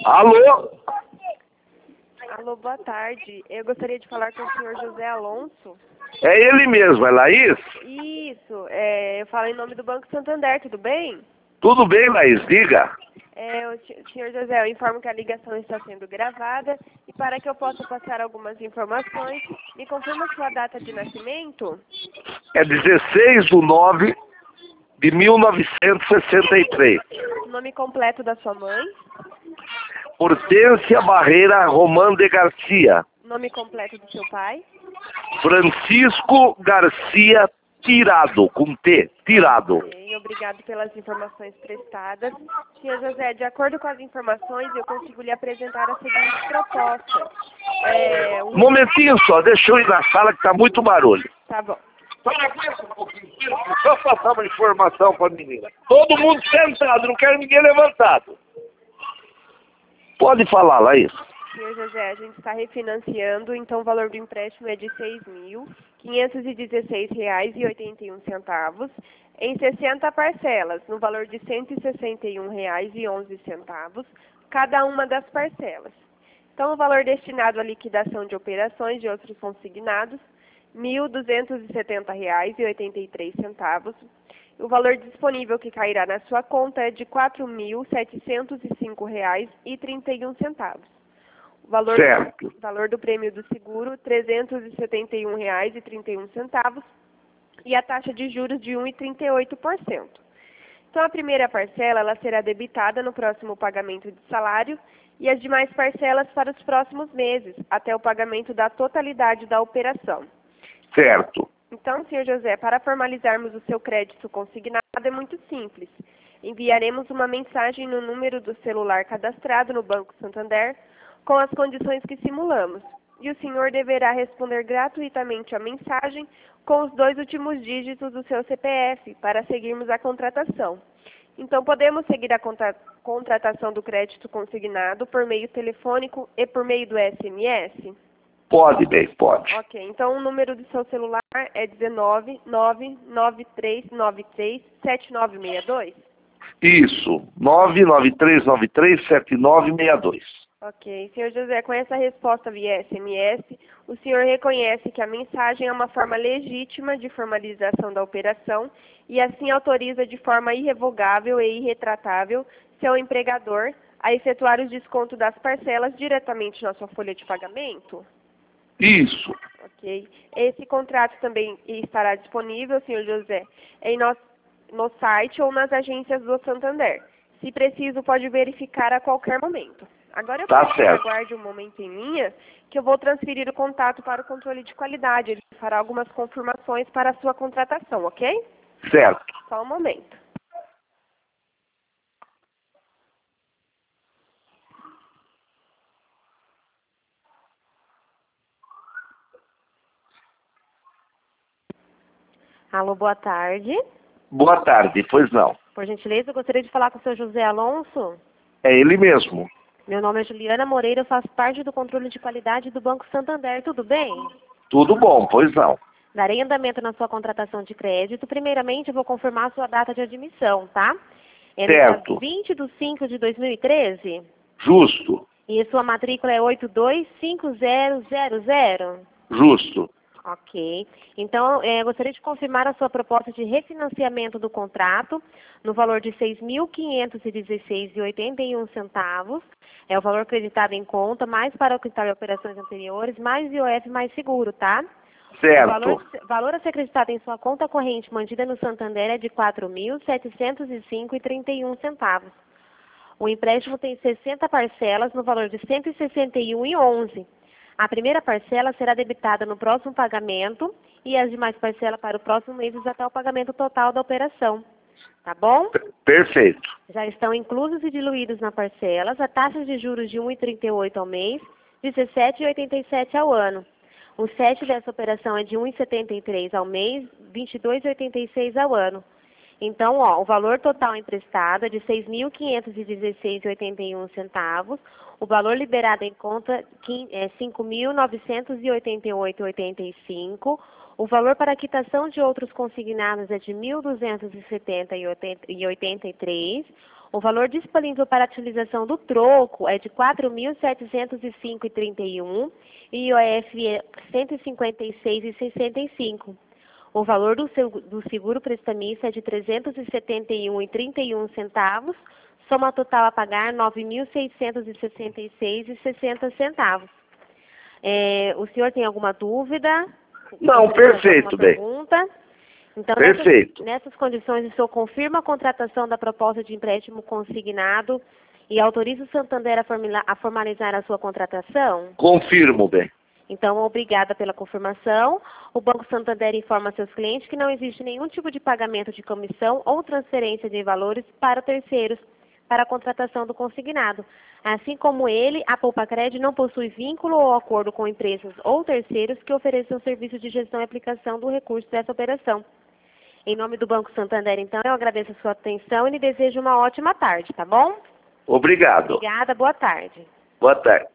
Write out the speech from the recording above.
Alô? Alô, boa tarde. Eu gostaria de falar com o senhor José Alonso. É ele mesmo, é Laís? Isso, eu falo em nome do Banco Santander, tudo bem? Tudo bem, Laís, diga. Senhor José, eu informo que a ligação está sendo gravada e para que eu possa passar algumas informações, me confirma sua data de nascimento? É 16/9/1963. Nome completo da sua mãe? Hortência Barreira Román de Garcia. Nome completo do seu pai? Francisco Garcia Tirado, com T, Tirado. Ok, obrigado pelas informações prestadas. Senhor José, de acordo com as informações, eu consigo lhe apresentar a seguinte proposta. Um momentinho só, deixa eu ir na sala que tá muito barulho. Tá bom. Aguenta um pouquinho, só passar uma informação para a menina. Todo mundo sentado, não quero ninguém levantado. Pode falar, Laís. Senhor José, a gente está refinanciando, então o valor do empréstimo é de R$ 6.516,81 em 60 parcelas, no valor de R$ 161,11, cada uma das parcelas. Então, o valor destinado à liquidação de operações de outros consignados, R$ 1.270,83. O valor disponível que cairá na sua conta é de R$ 4.705,31. O valor do prêmio do seguro, R$ 371,31. E a taxa de juros de 1,38%. Então, a primeira parcela ela será debitada no próximo pagamento de salário e as demais parcelas para os próximos meses, até o pagamento da totalidade da operação. Certo. Então, senhor José, para formalizarmos o seu crédito consignado é muito simples. Enviaremos uma mensagem no número do celular cadastrado no Banco Santander com as condições que simulamos. E o senhor deverá responder gratuitamente a mensagem com os 2 últimos dígitos do seu CPF para seguirmos a contratação. Então, podemos seguir a contratação do crédito consignado por meio telefônico e por meio do SMS? Pode, bem, pode. Ok, então o número do seu celular é 19993967962? Isso, 993937962. Ok, senhor José, com essa resposta via SMS, o senhor reconhece que a mensagem é uma forma legítima de formalização da operação e assim autoriza de forma irrevogável e irretratável seu empregador a efetuar o desconto das parcelas diretamente na sua folha de pagamento? Isso. Ok. Esse contrato também estará disponível, senhor José, no site ou nas agências do Santander. Se preciso, pode verificar a qualquer momento. Agora eu peço que aguarde um momento em linha, que eu vou transferir o contato para o controle de qualidade. Ele fará algumas confirmações para a sua contratação, ok? Certo. Só um momento. Alô, boa tarde. Boa tarde, pois não. Por gentileza, eu gostaria de falar com o senhor José Alonso. É ele mesmo. Meu nome é Juliana Moreira, eu faço parte do controle de qualidade do Banco Santander, tudo bem? Tudo bom, pois não. Darei andamento na sua contratação de crédito. Primeiramente, eu vou confirmar a sua data de admissão, tá? É no dia 20/5/2013? Justo. E a sua matrícula é 825000? Justo. Ok. Então, gostaria de confirmar a sua proposta de refinanciamento do contrato no valor de R$ 6.516,81. É o valor creditado em conta, mais para o quitar de operações anteriores, mais IOF, mais seguro, tá? Certo. O valor a ser acreditado em sua conta corrente mantida no Santander é de R$ 4.705,31. O empréstimo tem 60 parcelas no valor de R$ 161,11. A primeira parcela será debitada no próximo pagamento e as demais parcelas para o próximo mês até o pagamento total da operação. Tá bom? Perfeito. Já estão inclusos e diluídos na parcelas a taxa de juros de 1,38 ao mês, 17,87 ao ano. O SET dessa operação é de 1,73 ao mês, 22,86 ao ano. Então, o valor total emprestado é de R$ 6.516,81. O valor liberado em conta é R$ 5.988,85. O valor para quitação de outros consignados é de R$ 1.270,83. O valor disponível para a utilização do troco é de R$ 4.705,31 e IOF é R$ 156,65. O valor do seguro prestamista é de R$ 371,31, soma total a pagar R$ 9.666,60. O senhor tem alguma dúvida? Não, perfeito, bem. Pergunta? Então, Perfeito. Nessas condições, o senhor confirma a contratação da proposta de empréstimo consignado e autoriza o Santander a formalizar a sua contratação? Confirmo, bem. Então, obrigada pela confirmação. O Banco Santander informa seus clientes que não existe nenhum tipo de pagamento de comissão ou transferência de valores para terceiros para a contratação do consignado. Assim como ele, a Poupacred não possui vínculo ou acordo com empresas ou terceiros que ofereçam serviço de gestão e aplicação do recurso dessa operação. Em nome do Banco Santander, então, eu agradeço a sua atenção e lhe desejo uma ótima tarde, tá bom? Obrigado. Obrigada, boa tarde. Boa tarde.